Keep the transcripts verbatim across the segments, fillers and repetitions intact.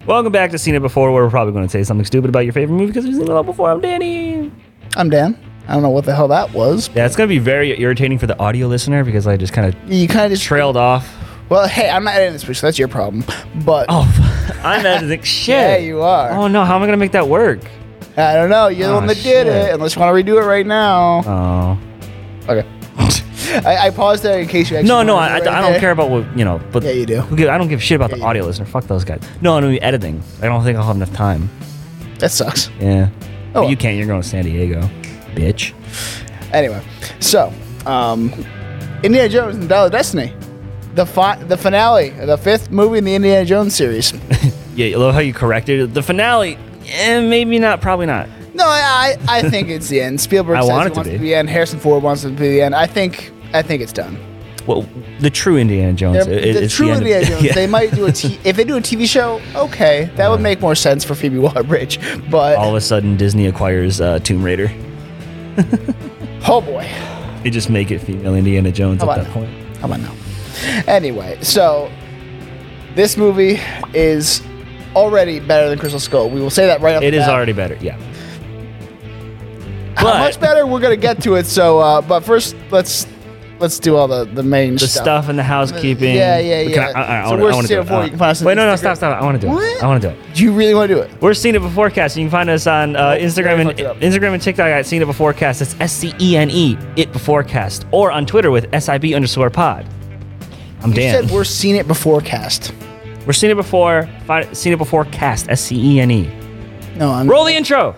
Welcome back to Seen It Before, where we're probably going to say something stupid about your favorite movie because we've seen it all before. I'm Danny. I'm Dan. I don't know what the hell that was. Yeah, it's going to be very irritating for the audio listener because I just kind of You kind of just trailed off. Well, hey, I'm not editing this picture. That's your problem. But Oh, I'm editing shit. yeah, you are. Oh, no. How am I going to make that work? I don't know. You're the Oh, one that shit. did it. Unless you want to redo it right now. Oh. Okay. I, I paused there in case you actually. No, no, wanted I, to do it I right don't there. care about what, you know, but Yeah, you do. who give- I don't give a shit about Yeah, the you audio listener. Fuck those guys. No, I'm editing. I don't think I'll have enough time. That sucks. Yeah. Oh, But well. you can't. You're going to San Diego, bitch. Anyway, so um, Indiana Jones and the Dial of Destiny, the fi- the finale, the fifth movie in the Indiana Jones series. Yeah, I love how you corrected it. The finale, eh, maybe not, probably not. No, I I I think it's the end. Spielberg I says want he it to wants be. it to be the end. Harrison Ford wants it to be the end. I think I think it's done. Well, the true Indiana Jones. They're- it- the it's true the end of- Indiana Jones. yeah. They might do a t- if they do a T V show. Okay, that would make more sense for Phoebe Waller-Bridge. But All of a sudden, Disney acquires uh, Tomb Raider. oh boy, They just make it female Indiana Jones How at about that point. how about now? Anyway, so this movie is already better than Crystal Skull. We will say that right off It the is bat. already better, yeah. How But much better? We're gonna get to it. So, uh, but first, let's let's do all the the main the stuff. stuff and the housekeeping. Yeah, yeah, Can yeah. I, I, I, So wanna, where's I wanna Seen do It Before? Uh, You can find us on Wait, no, no, Instagram. stop, stop. I want to do it. What? I want to do it. Do you really want to do it? We're Seen It Beforecast. You can find us on uh, Instagram and fucked it up. Instagram and TikTok at Seen It Beforecast. That's S C E N E, It Beforecast. Or on Twitter with S I B underscore pod. I'm You Dan. said we're Seen It Before cast. We're Seen It Before, find, Seen It Before Cast, S C E N E. No, I'm. Roll the intro.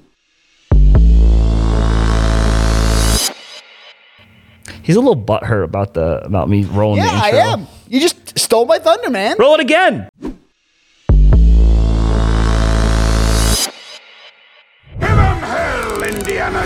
He's a little butthurt about the about me rolling Yeah, the I intro. am. You just stole my thunder, man. Roll it again. Give 'em hell, Indiana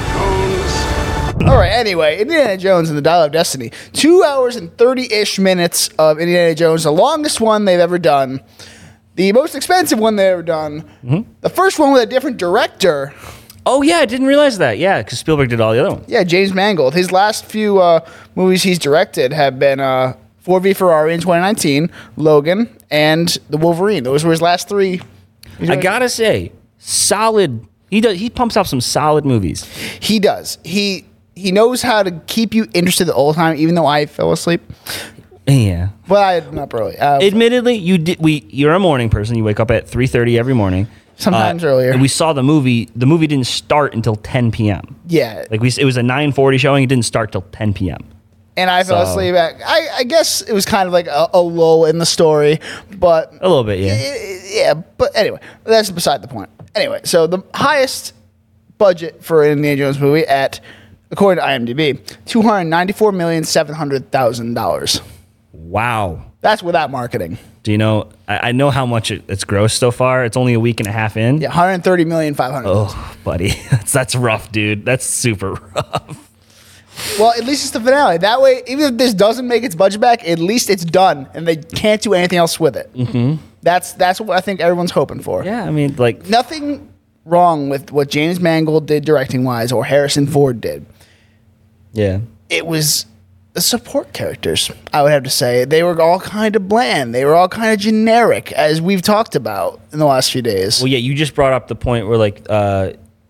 Jones! All right. Anyway, Indiana Jones and the Dial of Destiny. Two hours and thirty-ish minutes of Indiana Jones, the longest one they've ever done, the most expensive one they've ever done, Mm-hmm. the first one with a different director. Oh yeah, I didn't realize that. Yeah, because Spielberg did all the other ones. Yeah, James Mangold. His last few uh, movies he's directed have been uh, Ford v Ferrari in twenty nineteen, Logan, and The Wolverine. Those were his last three. I gotta say, solid. He does. He pumps out some solid movies. He does. He he knows how to keep you interested the whole time, even though I fell asleep. Yeah. But I'm up early. Uh, Admittedly, you did. We. You're a morning person. You wake up at three thirty every morning. Sometimes Uh, earlier. And we saw the movie. The movie didn't start until ten p.m. yeah. Like we, it was a nine forty showing. It didn't start till ten p.m. And I fell So- asleep. At, I, I guess it was kind of like a, a lull in the story, but A little bit, yeah. yeah. But anyway, that's beside the point. Anyway, so the highest budget for an Indiana Jones movie at, according to IMDb, two hundred ninety-four million seven hundred thousand dollars. Wow. That's without marketing. Do you know? I, I know how much it, it's grossed so far. It's only a week and a half in. Yeah, one hundred thirty million five hundred. Oh, buddy, that's that's rough, dude. That's super rough. Well, at least it's the finale. That way, even if this doesn't make its budget back, at least it's done, and they can't do anything else with it. Mm-hmm. That's that's what I think everyone's hoping for. Yeah, I mean, like, Nothing wrong with what James Mangold did directing wise or Harrison Ford did. yeah. It was the support characters, I would have to say. They were all kind of bland. They were all kind of generic, as we've talked about in the last few days. Well, yeah, you just brought up the point where, like, uh,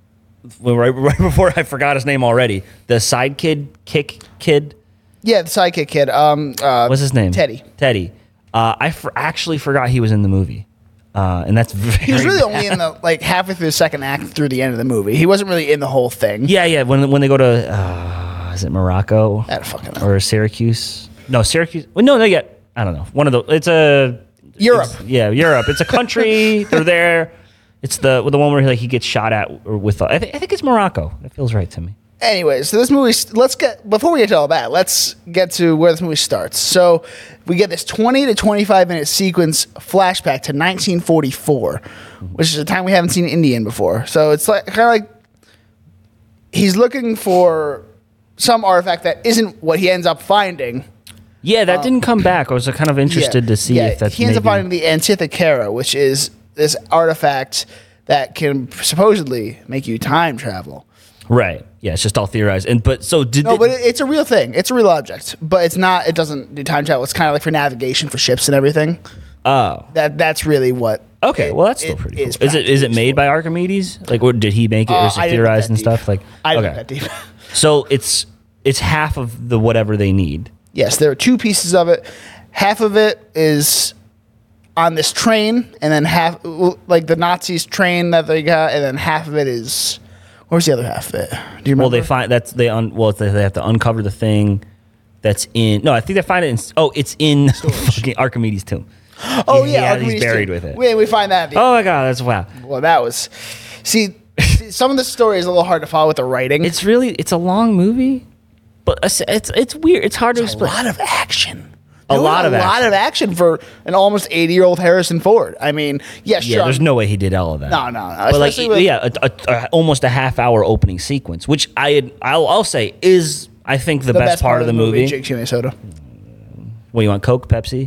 when right, right before I forgot his name already, the side kid, kick kid, Yeah, the sidekick kid. Um, uh, what's his name? Teddy. Teddy. Uh, I for, actually forgot he was in the movie, uh, and that's very. He was really bad. only in the like halfway through the second act through the end of the movie. He wasn't really in the whole thing. Yeah, yeah. When when they go to, uh, is it Morocco I don't fucking know. or Syracuse? No, Syracuse. Well, no, no, yeah. I don't know. One of the. It's a. Europe. it's- yeah, Europe. It's a country. They're there. It's the the one where like he gets shot at or with. I, th- I think it's Morocco. That feels right to me. Anyway, so this movie, let's get, before we get to all that, let's get to where this movie starts. So we get this twenty to twenty-five minute sequence flashback to nineteen forty-four, which is a time we haven't seen Indian before. So it's like kind of like he's looking for some artifact that isn't what he ends up finding. Yeah, that didn't come back. I was uh, kind of interested Yeah, to see yeah, if that's he ends up maybe- finding the Antikythera, which is this artifact that can supposedly make you time travel. Right. Yeah, it's just all theorized. And but so did No, they- but it, it's a real thing. It's a real object, but it's not. It doesn't do time travel. It's kind of like for navigation for ships and everything. Oh, That that's really what. okay. it- Well, that's still it pretty cool. is Is it is it practically made for. by Archimedes? Like, what did he make it? Uh, or is I it didn't look theorized that and deep. stuff? Like, I didn't okay. look that deep. So it's it's half of the whatever they need. Yes, there are two pieces of it. Half of it is on this train, and then half, like the Nazis' train that they got, and then half of it is. Where's the other half of it? Do you remember? Well, they find that's they un, well they they have to uncover the thing that's in. No, I think they find it in. Oh, it's in fucking Archimedes' tomb. Oh He- yeah, he- Archimedes he's buried too. with it. We, we find that. At the Oh my god, that's wow. Well, that was. See, see, some of the story is a little hard to follow with the writing. It's really it's a long movie, but it's it's, it's weird. It's hard to a explain. lot of action. A There was lot of a lot action. of action for an almost eighty-year-old Harrison Ford. I mean, yeah, sure. Yeah, there's no way he did all of that. No, no, no. But like, Especially with- yeah, a, a, a, almost a half hour opening sequence, which I had, I'll, I'll say is I think the, the best, part of the movie. Jake Chimney Soda. What you want, Coke, Pepsi?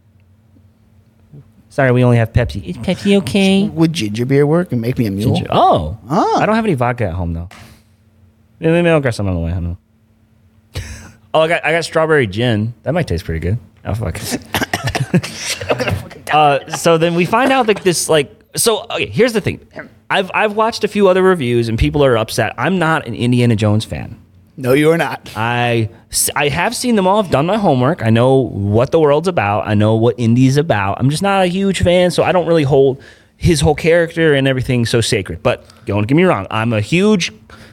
Sorry, we only have Pepsi. Is Pepsi okay? Would ginger beer work and make me a mule? Ginger- Oh, Ah. I don't have any vodka at home though. Yeah, maybe I'll grab some on the way. I don't know. Oh, I got I got strawberry gin. That might taste pretty good. Oh fuck. uh, so then we find out like this like so. Okay, here's the thing. I've I've watched a few other reviews and people are upset. I'm not an Indiana Jones fan. No, you are not. I, I have seen them all. I've done my homework. I know what the world's about. I know what Indy's about. I'm just not a huge fan, so I don't really hold his whole character and everything so sacred. But don't get me wrong. I'm a huge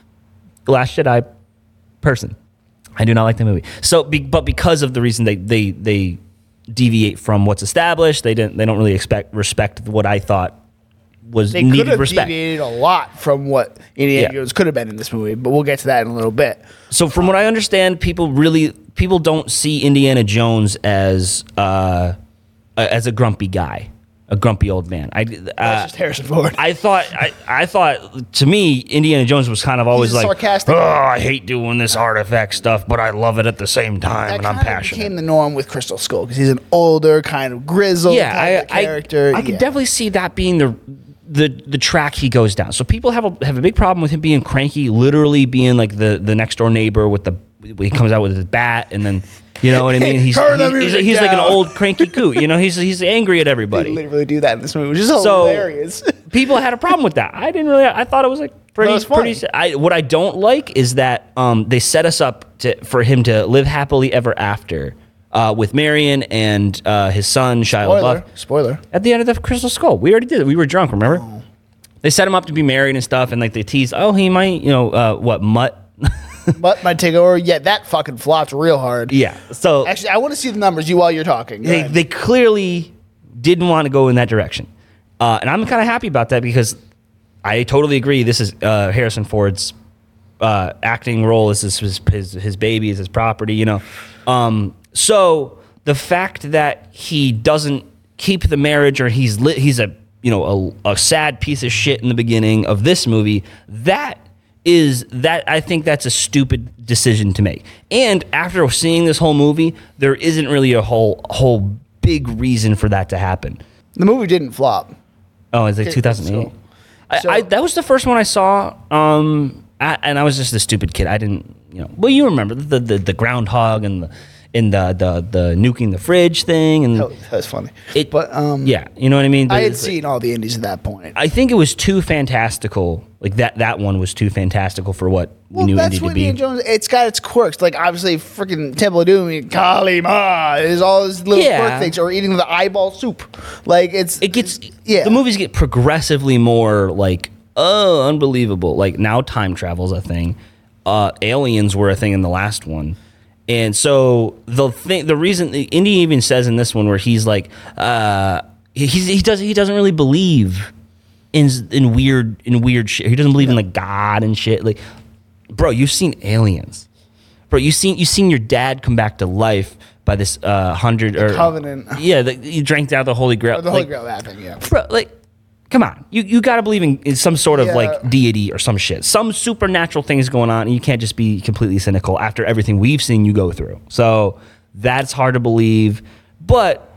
Last Jedi person. I do not like the movie. So, be, but because of the reason they they they deviate from what's established, they didn't. They don't really expect respect what I thought was They could needed have respect. deviated a lot from what Indiana Yeah. Jones could have been in this movie, but we'll get to that in a little bit. So from what I understand, people really people don't see Indiana Jones as uh, a- as a grumpy guy, a grumpy old man. I That's uh, just Harrison Ford. I thought I, I thought to me Indiana Jones was kind of always He's a like sarcastic- oh, I hate doing this artifact stuff, but I love it at the same time, that and I'm kind of passionate. became the norm with Crystal Skull because he's an older, kind of grizzled yeah, kind I, of character. I, I could Yeah. definitely see that being the the the track he goes down. So people have a have a big problem with him being cranky, literally being like the the next door neighbor with the he comes out with his bat and then you know what I mean. He's Turn the he's, he's, music he's like an down. old cranky coot. You know, he's he's angry at They everybody. literally do that in this movie, which is So- hilarious. People had a problem with that. I didn't really. I thought it was like pretty. That was funny. pretty. I, what I don't like is that um, they set us up to for him to live happily ever after uh, with Marion and uh, his son Shia Spoiler. LaBeouf. Spoiler. At the end of the Crystal Skull, we already did it. We were drunk. Remember? Oh. They set him up to be married and stuff, and like they teased, oh, he might, you know, uh, what Mutt. But my take over, yeah, that fucking flopped real hard. Yeah. So Actually, I want to see the numbers you while you're talking. Go they ahead. they clearly didn't want to go in that direction, uh, and I'm kind of happy about that because I totally agree. This is uh, Harrison Ford's uh, acting role. This is his, his his baby, is his property. You know, um, so the fact that he doesn't keep the marriage, or he's li- he's a you know a, a sad piece of shit in the beginning of this movie, that is that I think that's a stupid decision to make. And after seeing this whole movie, there isn't really a whole whole big reason for that to happen. the movie didn't flop. Oh, it's like Okay, two thousand eight. so- I, so- I, that was the first one I saw, um, I, and I was just a stupid kid. I didn't, you know. Well, you remember the the, the groundhog and the and the, the the nuking the fridge thing, and That was, that was funny. it. but um, yeah, you know what I mean. I had It's- seen all the indies at that point. I think it was too fantastical. Like that that one was too fantastical for what we Well, knew that's Indy to what be. Indiana Jones. It's got its quirks. Like obviously, freaking Temple of Doom, and Kali Ma is all his little Yeah. quirk things, or eating the eyeball soup. Like it's It gets yeah. The movies get progressively more like oh unbelievable. Like now time travel's a thing. Uh, aliens were a thing in the last one. And so the thing, the reason Indy even says in this one where he's like, uh, he's, he doesn't he doesn't really believe in in weird in weird shit. He doesn't believe in like God and shit. Like, bro, you've seen aliens, bro. You seen you seen your dad come back to life by this uh, hundred or Covenant. Yeah, the, you drank out the Holy Grail. Or the Holy Like, Grail, that thing, yeah. bro, like, come on. You you got to believe in, in some sort of Yeah. like deity or some shit. Some supernatural things going on, and you can't just be completely cynical after everything we've seen you go through. So that's hard to believe. But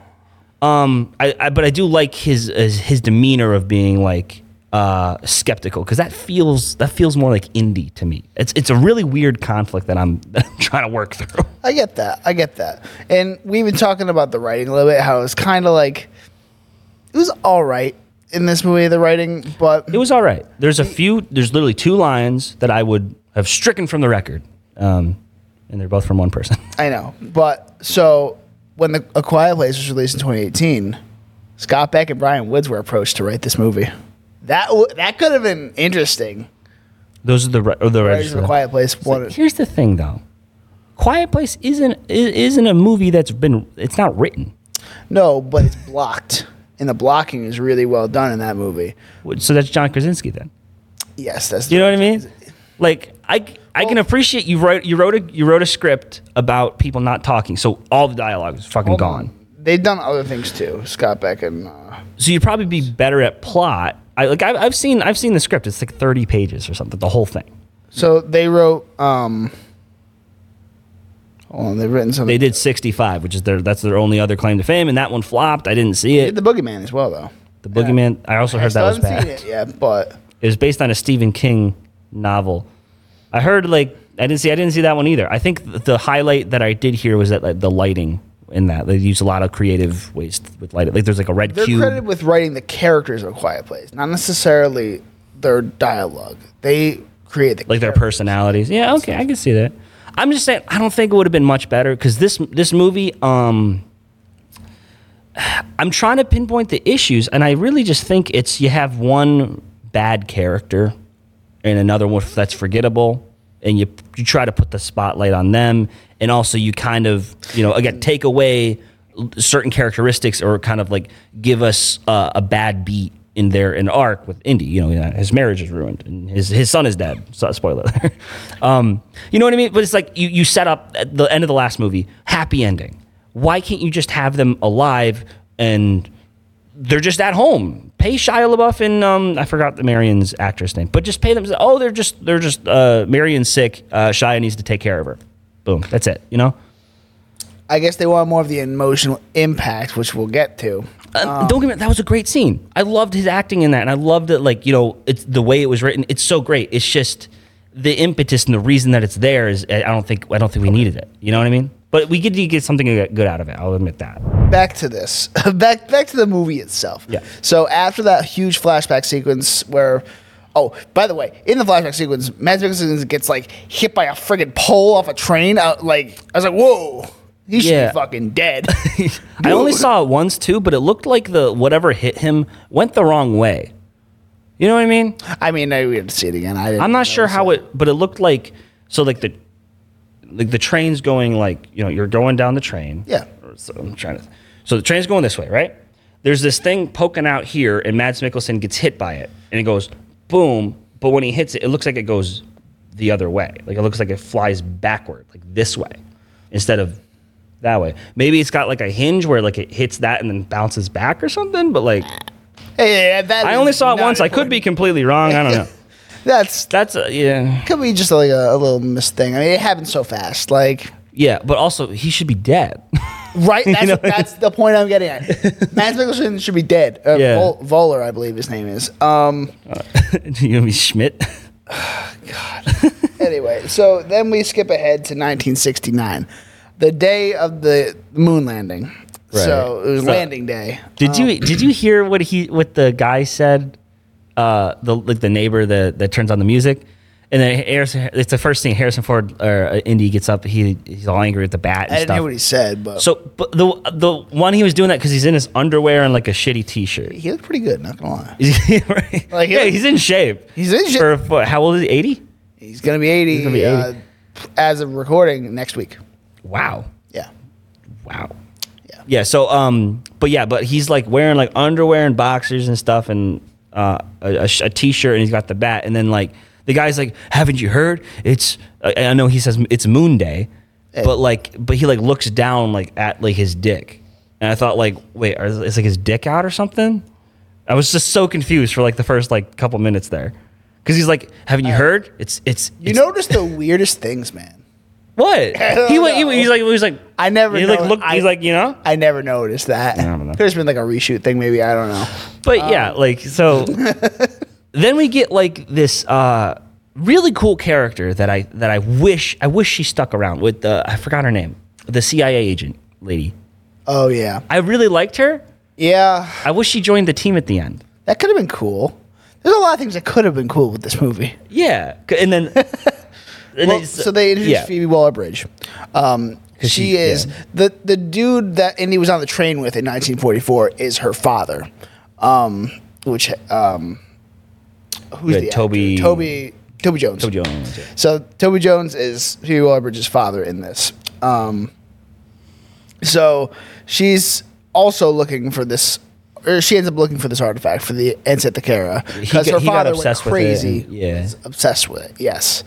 um, I, I but I do like his his, his demeanor of being like uh, skeptical because that feels that feels more like Indy to me. It's it's a really weird conflict that I'm, that I'm trying to work through. I get that. I get that. And we've been talking about the writing a little bit, how it's kind of like it was all right in this movie, the writing, but It was all right. There's a few. There's literally two lines that I would have stricken from the record, um, and they're both from one person. I know. But so when the A Quiet Place was released in twenty eighteen, Scott Beck and Brian Woods were approached to write this movie. That w- that could have been interesting. Those are the ri- or the Writers writers of A Quiet Place wanted. Here's the thing, though. Quiet Place isn't i- isn't a movie that's been. It's not written. No, but it's blocked, and the blocking is really well done in that movie. So that's John Krasinski then. Yes, that's. Do you know what I mean? Like I, I can appreciate you wrote you wrote a you wrote a script about people not talking, so all the dialogue is fucking Hold gone. on. They've done other things too. Scott Beck and. Uh, So you'd probably be better at plot. I like I've, I've seen I've seen the script. It's like thirty pages or something. The whole thing. so they wrote. Um, hold on, they've written something. They did sixty-five, which is their that's their only other claim to fame, and that one flopped. I didn't see They it. did The Boogeyman as well, though. The Boogeyman. I also I heard still that was haven't bad. seen it yet, but It was based on a Stephen King novel. I heard like I didn't see I didn't see that one either. I think th- the highlight that I did hear was that like, the lighting in that they use a lot of creative ways with lighting. Like there's like a red they're cube. credited with writing the characters of A Quiet Place, not necessarily their dialogue. They create the like their characters. personalities. Yeah, okay, I can see that. I'm just saying I don't think it would have been much better because this this movie. Um, I'm trying to pinpoint the issues, and I really just think it's you have one bad character and another one that's forgettable, and you you try to put the spotlight on them, and also you kind of you know again take away certain characteristics or kind of like give us uh, a bad beat in their an arc with Indy. You know, his marriage is ruined and his his son is dead. So, spoiler. um, you know what I mean? But it's like you you set up at the end of the last movie, happy ending. Why can't you just have them alive and they're just at home? Pay Shia LaBeouf and um, I forgot the Marion's actress name, but just pay them. Oh, they're just they're just uh, Marion's sick. Uh, Shia needs to take care of her. Boom, that's it. You know. I guess they want more of the emotional impact, which we'll get to. Uh, don't get me. That was a great scene. I loved his acting in that, and I loved it. Like you know, it's the way it was written. It's so great. It's just the impetus and the reason that it's there is. I don't think. I don't think we needed it. You know what I mean? But we get to get something good out of it. I'll admit that. Back to this. back back to the movie itself. Yeah. So after that huge flashback sequence where, oh, by the way, in the flashback sequence, Mads Mikkelsen gets like hit by a friggin' pole off a train. Out like I was like, whoa, he should Yeah. be fucking dead. I only Dude. saw it once too, but it looked like the whatever hit him went the wrong way. You know what I mean? I mean, I we had to see it again. I didn't I'm not sure notice how it, but it looked like so like the like the train's going like you know you're going down the train. Yeah. So I'm trying to. So the train's going this way, right? There's this thing poking out here, and Mads Mikkelsen gets hit by it, and it goes boom. But when he hits it, it looks like it goes the other way. Like it looks like it flies backward, like this way, instead of that way. Maybe it's got like a hinge where like it hits that and then bounces back or something. But like Hey, yeah, that I is only saw it not once. I could be important. completely wrong. I don't know. That's That's uh, yeah. could be just like a, a little missed thing. I mean, it happened so fast. Like, Yeah, but also he should be dead. right? That's, know? that's the point I'm getting at. Mads Mikkelsen should be dead. Uh, Yeah. Vol- Voller, I believe his name is. Um. You gonna be Schmidt? Anyway, so then we skip ahead to nineteen sixty-nine, the day of the moon landing. Right. So it was So- landing day. Did you did you hear what he what the guy said? Uh, the like the neighbor that that turns on the music, and then Harrison. It's the first thing Harrison Ford or uh, Indy gets up. He he's all angry with the bat and I didn't stuff. hear what he said, but So, but the the one he was doing that because he's in his underwear and like a shitty t-shirt. he looked pretty good. Not gonna lie. right? Like, yeah, he- he's in shape. He's in shape. For what, how old is he? eighty? He's gonna be eighty. He's gonna be Uh, as of recording next week. Wow. Yeah. Wow. Yeah. Yeah. So, um, but yeah, but he's like wearing like underwear and boxers and stuff, and uh, a, a, sh- a t-shirt, and he's got the bat, and then like the guy's like, "Haven't you heard? It's I, I know he says it's Moon Day, Hey. but like, but he like looks down like at like his dick, and I thought like, wait, are, is like his dick out or something? I was just so confused for like the first like couple minutes there, because he's like, "Haven't you heard? It's it's You it's, notice the weirdest things, man. what don't he went. He, know. he's like he was like I never he like know- looked. I- he's like you know." I never noticed that. I don't know. There's been like a reshoot thing, maybe. I don't know. But Um, yeah, like so then we get like this uh really cool character that I that I wish I wish she stuck around with the I forgot her name. The C I A agent lady. Oh yeah. I really liked her Yeah, I wish she joined the team at the end. that could have been cool. There's a lot of things that could have been cool with this movie. Yeah, c- and then and Well, then- so they introduced yeah. Phoebe Waller-Bridge. Um, she, she- is yeah. the the dude that Indy was on the train with in nineteen forty-four is her father, um, which um, who's Yeah, the Toby- actor? Toby Toby Jones. Toby Jones, yeah. So Toby Jones is Phoebe Waller-Bridge's father in this. Um, so she's also looking for this. Or she ends up looking for this artifact for the Encythekera because got- her he got father went obsessed with it crazy. and- yeah. was obsessed with it. Yes,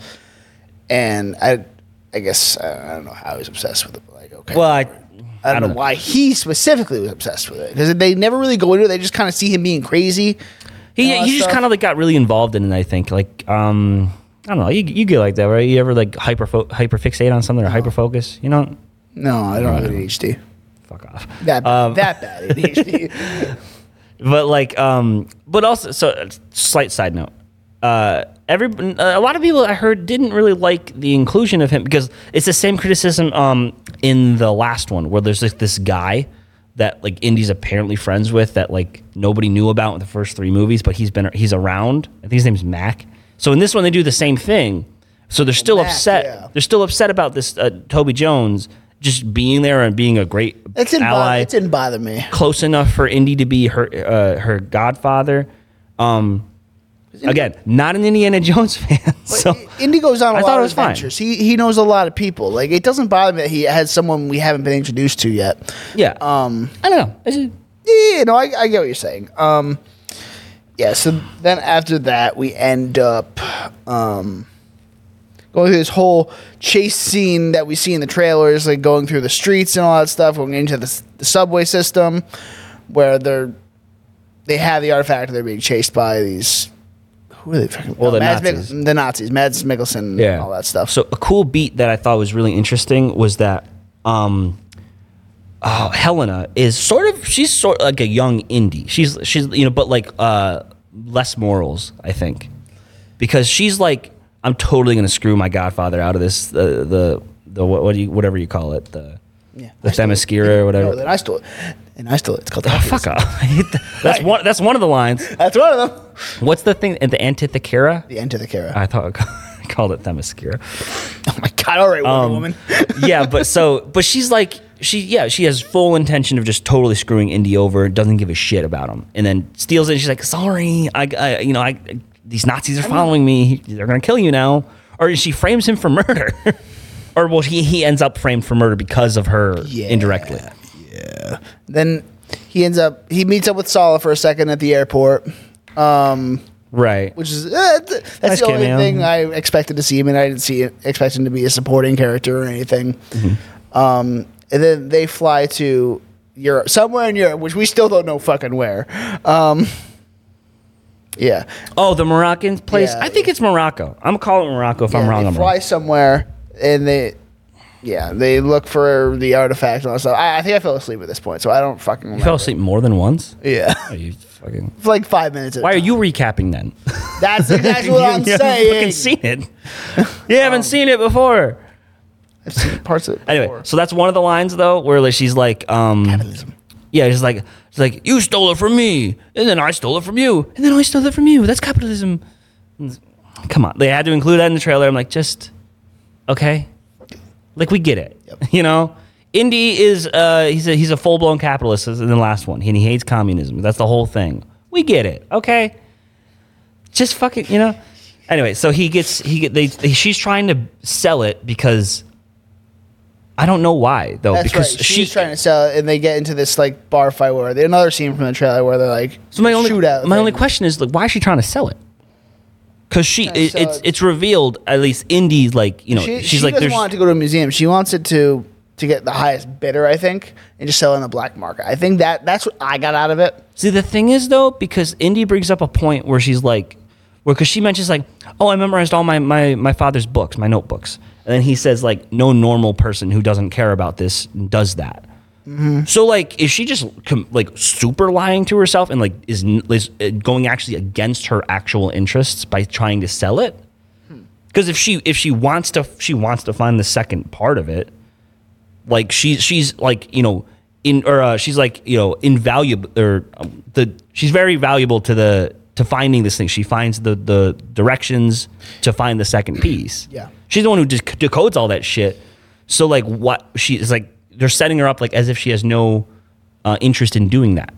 and I, I guess uh, I don't know how he was obsessed with it. But like, okay, Well, I, I don't know why he specifically was obsessed with it because they never really go into it. They just kind of see him being crazy. He and all that he just stuff. kind of like got really involved in it. I think like um I don't know. You you get like that, right? You ever like hyper hyper fixate on something or hyper focus? You know, No, I don't have A D H D. fuck off. That Um, that bad A D H D. But like, um, but also, so uh, slight side note. Uh, every a lot of people I heard didn't really like the inclusion of him because it's the same criticism um in the last one where there's like this guy that like Indy's apparently friends with that like nobody knew about in the first three movies, but he's been he's around. I think his name's Mac. So in this one they do the same thing. So they're still Mac, upset. yeah. They're still upset about this uh, Toby Jones just being there and being a great It didn't, bother, ally. it didn't bother me. Close enough for Indy to be her uh, her godfather. Um, again, not an Indiana Jones fan, so Indy goes on a I lot thought it of was fine. adventures. He he knows a lot of people. Like it doesn't bother me that he has someone we haven't been introduced to yet. yeah. Um, I don't know. It's just- Yeah, no, I, I get what you're saying. Um, yeah. So then after that, we end up um, going through this whole chase scene that we see in the trailers, like going through the streets and all that stuff, going into the, s- the subway system, where they're they have the artifact. They're being chased by these. Who are they? Fucking, Well, the Mads Nazis. Mik- the Nazis, Mads Mikkelsen, yeah. and all that stuff. So a cool beat that I thought was really interesting was that um, oh, Helena is sort of she's sort of like a young Indy. She's she's you know, but like uh, less morals, I think, because she's like, I'm totally gonna screw my godfather out of this. The the the what, what do you whatever you call it the yeah, the I stole it. Themyscira or whatever. No, then I stole it, and I stole it. It's called. Oh, fuck off! I hate that. That's one. That's one of the lines. That's one of them. What's the thing? The Antithekera? The end of the Kara. I thought I called it Themyscira. Oh my god! All right, Wonder Um, Woman. yeah, but so, but she's like, she, yeah, she has full intention of just totally screwing Indy over. Doesn't give a shit about him, and then steals it. And she's like, sorry, I, I you know, I, these Nazis are following me. They're gonna kill you now. Or she frames him for murder. Or well, he he ends up framed for murder because of her Yeah. indirectly. Then he ends up he meets up with Sala for a second at the airport, um, Right. which is uh, th- that's Nice the only cameo. thing I expected to see him, and I didn't see it, expect him to be a supporting character or anything. Mm-hmm. Um, and then they fly to Europe, somewhere in Europe, which we still don't know fucking where. Um, yeah, Oh, the Moroccan place. Yeah. I think it's Morocco. I'm calling it Morocco. If I'm Yeah, wrong, they I'm fly wrong. somewhere, and they. Yeah, they look for the artifact and all that stuff. I, I think I fell asleep at this point, so I don't fucking remember. You fell asleep more than once. Yeah. Oh, you fucking. For like five minutes. At a Why are time. you recapping then? That's exactly what I'm you haven't fucking saying. seen it. You haven't seen it before. I've seen parts of it. Anyway, before. so that's one of the lines though, where like she's like, um, Capitalism. yeah, she's like, she's like, you stole it from me, and then I stole it from you, and then I stole it from you. That's capitalism. And come on, they had to include that in the trailer. I'm like, just okay, like we get it, Yep. you know. Indy is uh, he's a he's a full blown capitalist as in the last one, and he hates communism. That's the whole thing. We get it, okay. Just fucking, you know. Anyway, so he gets he get they, they she's trying to sell it because I don't know why though That's because right. she She's trying to sell it, and they get into this like bar fight where they, another scene from the trailer where they're like So my only shootout. my thing. only question is like, why is she trying to sell it? Because she Trying to it, sell it's it. it's revealed at least Indy's like you know She, she's she like doesn't there's want it to go to a museum. She wants it to to get the highest bidder, I think, and just sell it in the black market. I think that that's what I got out of it. see the thing is though because Indy brings up a point where she's like where because she mentions like oh I memorized all my my my father's books my notebooks and then he says like no normal person who doesn't care about this does that. So like, is she just com- like super lying to herself and like is, n- is uh, going actually against her actual interests by trying to sell it? Because if she if she wants to she wants to find the second part of it, like she she's like you know in or uh, she's like you know invaluable or um, the she's very valuable to the to finding this thing. She finds the the directions to find the second piece. Yeah. She's the one who just decodes all that shit. So like what she is like they're setting her up like as if she has no uh, interest in doing that.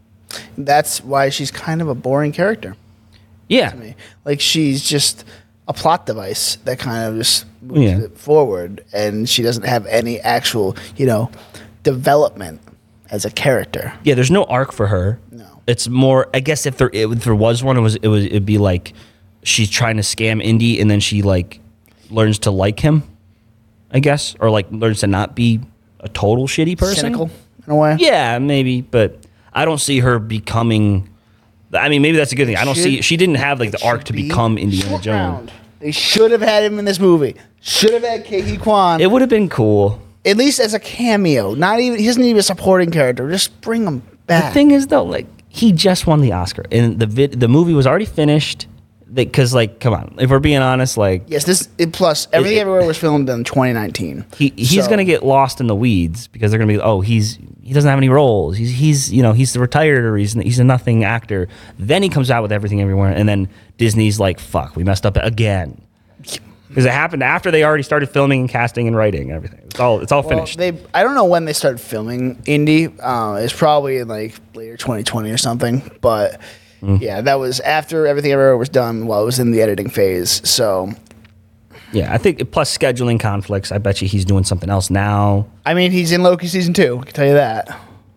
That's why she's kind of a boring character Yeah. to me. Like she's just a plot device that kind of just moves Yeah. it forward, and she doesn't have any actual, you know, development as a character. Yeah, there's no arc for her. No. It's more I guess if there if there was one it was it was it'd be like she's trying to scam Indy and then she like learns to like him, I guess, or like learns to not be a total shitty person. Cynical in a way. Yeah, maybe, but I don't see her becoming. I mean, maybe that's a good thing. I don't Should- see. She didn't have like the arc Should to be become Indiana short Jones. round. They should have had him in this movie. Should have had Ke Kwan. It would have been cool. At least as a cameo. Not even he doesn't need to be a supporting character. Just bring him The back. thing is, though, like he just won the Oscar, and the vid- the movie was already finished. Because, like, come on, if we're being honest, like yes, this it, plus everything It- everywhere was filmed in twenty nineteen. he he's So- gonna get lost in the weeds because they're gonna be, oh, he's he doesn't have any roles. He's he's you know he's retired or he's he's a nothing actor. Then he comes out with everything everywhere, and then Disney's like, fuck, we messed up again. Because it happened after they already started filming and casting and writing and everything. It's all it's all Well, finished. they I don't know when they started filming Indy. Uh, it's probably in like later twenty twenty or something. But Mm. yeah, that was after everything everywhere was done while it was in the editing phase. So Yeah, I think plus scheduling conflicts. I bet you he's doing something else now. I mean, he's in Loki season two. I can tell you that.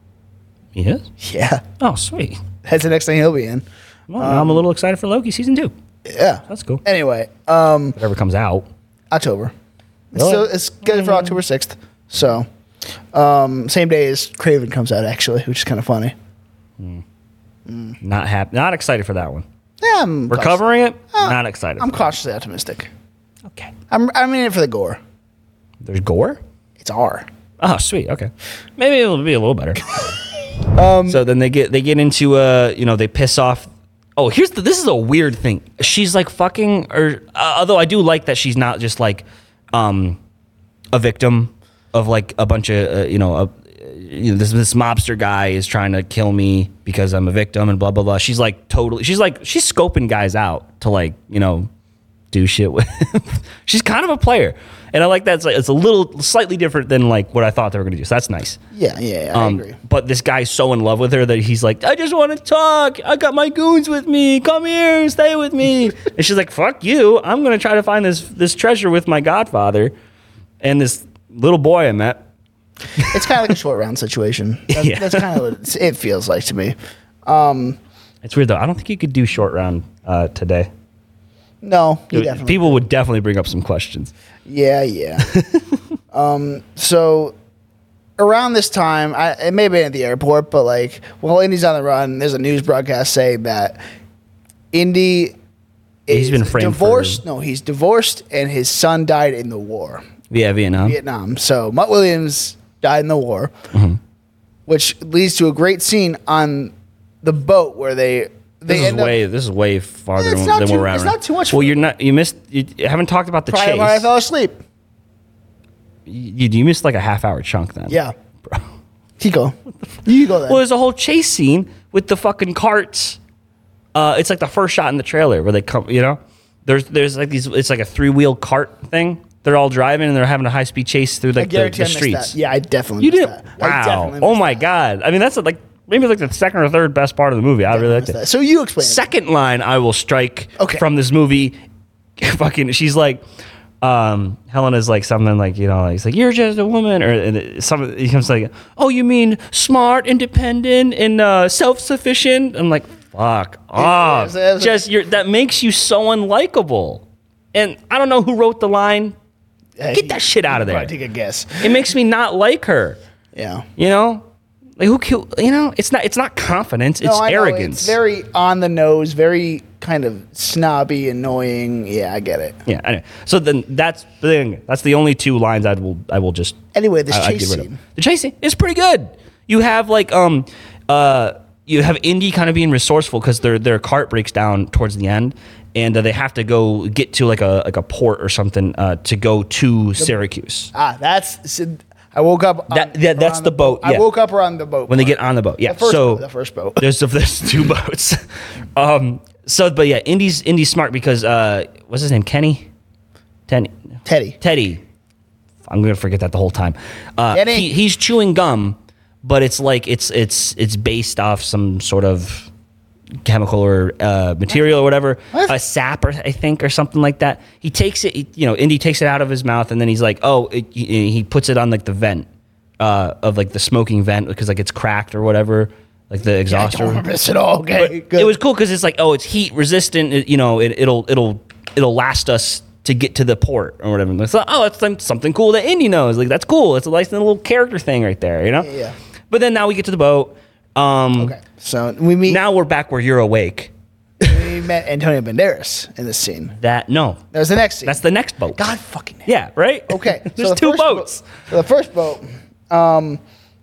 He is. Yeah, Oh, sweet. that's the next thing he'll be in. Well, now I'm a little excited for Loki season two. Yeah, That's cool. Anyway, um, Whatever comes out. October. It's, Really? still, it's scheduled for October sixth. So, um, same day as Craven comes out, actually, which is kind of funny. Not happy. Not excited for that one. Yeah, I'm We're cautious- covering it. uh, not excited. I'm for cautiously optimistic. it. Okay. I'm I'm in it for the gore. There's gore. It's R. Oh, sweet. Okay. Maybe it'll be a little better. so then they get they get into uh you know they piss off. Oh, here's the. This is a weird thing. She's like fucking, or uh, although I do like that she's not just like, um, a victim of like a bunch of uh, you know a, you know this this mobster guy is trying to kill me because I'm a victim and blah blah blah. She's like totally. She's like she's scoping guys out to like you know do shit with. She's kind of a player, and I like that. It's, like, it's a little slightly different than like what I thought they were gonna do. So that's nice. Yeah, yeah, yeah I Um, agree. But this guy's so in love with her that he's like, I just want to talk. I got my goons with me. Come here, stay with me. And she's like, fuck you. I'm gonna try to find this this treasure with my godfather and this little boy I met. It's kind of like a short round situation. That's, Yeah. that's kind of what it's, it feels like to me. It's weird though. I don't think you could do short round uh, today. No, you definitely. People would definitely bring up some questions. Yeah, yeah. um, so around this time, I, it may have been at the airport, but like while Indy's on the run, there's a news broadcast saying that Indy He's is been framed for- divorced. No, he's divorced, and his son died in the war, Yeah, Vietnam. Vietnam. So Mutt Williams died in the war, Mm-hmm. which leads to a great scene on the boat where they they This is end up. way. This is way farther It's than, not than too- we're at. it's right not too much Well, for- you're not. You missed. You haven't talked about the Probably chase. why I fell asleep. You, you missed like a half hour chunk then. Yeah, Bro. Tico, you go there. Well, there's a whole chase scene with the fucking carts. Uh, it's like the first shot in the trailer where they come. You know, there's there's like these. It's like a three wheel cart thing. They're all driving and they're having a high speed chase through I like the, guarantee the I missed streets. that. Yeah, I definitely You missed did. that. I Wow. definitely Oh missed my that. god. I mean, that's like maybe like the second or third best part of the movie. I really liked Missed it. that. So you explain. it. Second line I will strike Okay. from this movie. Fucking, she's like, um, Helena's like something like, you know, like, it's like, you're just a woman, or and it- some. He comes like, oh, you mean smart, independent, and uh, self-sufficient? I'm like, fuck off. yeah, it's- Just you're, that makes you so unlikable. And I don't know who wrote the line. Hey, Get that shit out of you there. probably Take a guess. It makes me not like her. Yeah. You know, like who? kill- You know, it's not. It's not confidence. It's No, I know, arrogance. It's very on the nose, very kind of snobby, annoying. Yeah, I get it. Yeah. Anyway, so then that's the thing. That's the only two lines I will I will just Anyway, this I- I'd chase get rid of. scene. The chase scene is pretty good. You have like um uh you have Indy kind of being resourceful because their their cart breaks down towards the end, and uh, they have to go get to like a like a port or something uh, to go to Syracuse. Ah, that's. I woke up. On, That- that- that's around the boat, I yeah. woke up around the boat when they part. get on the boat. Yeah. The first so boat, the first boat. There's there's two boats. um. So, but yeah, Indy's Indy's smart because uh, what's his name? Kenny. Ten- Teddy. Teddy. I'm gonna forget that the whole time. Uh, Kenny. he, he's chewing gum, but it's like it's it's it's based off some sort of chemical or uh, material or whatever, What? a sap or I think or something like that. He takes it, he- you know, Indy takes it out of his mouth and then he's like, oh, it, he, he puts it on like the vent uh, of like the smoking vent because like it's cracked or whatever, like the I exhaust. don't or- remember this at all. Okay, good. it was cool because it's like, oh, it's heat resistant. It, you know, it, it'll it'll it'll last us to get to the port or whatever. And it's like, oh, it's like something cool that Indy knows. Like that's cool. It's a nice little character thing right there, you know. Yeah, yeah. But then now we get to the boat. Um, Okay, so we meet. Now we're back where you're awake. we met Antonio Banderas in this scene. That no, That was the next scene. that's the next boat. God fucking. Hell. Yeah, right. Okay, There's the two first boat- boats. so the first boat, um,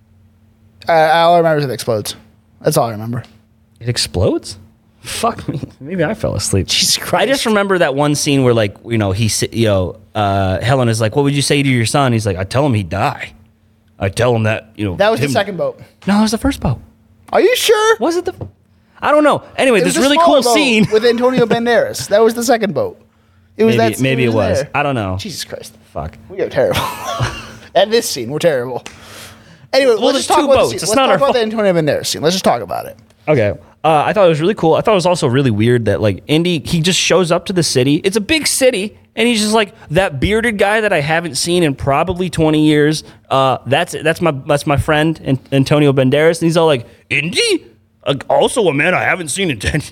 I, all I remember is it explodes. That's all I remember. It explodes. Fuck me. Maybe I fell asleep. Jesus I Christ. just remember that one scene where, like, you know, he, si- you know, uh, Helen is like, "What would you say to your son?" He's like, "I tell him he'd die. I tell him that, you know." That was the him- second boat. No, it was the first boat. Are you sure? Was it the? I don't know. Anyway, It this was a really smaller cool boat scene. with Antonio Banderas. That was the second boat. It was Maybe, that. maybe it was. there. I don't know. Jesus Christ, Fuck. we are terrible. At this scene, we're terrible. Anyway, Well, let's there's just talk two about the boats. scene. It's Let's not talk our about fault. the Antonio Banderas scene. Let's just talk about it. Okay. Uh, I thought it was really cool. I thought it was also really weird that like Indy, he just shows up to the city. It's a big city, and he's just like that bearded guy that I haven't seen in probably twenty years. Uh, that's that's my that's my friend An- Antonio Banderas, and he's all like, "Indy, uh, also a man I haven't seen in ten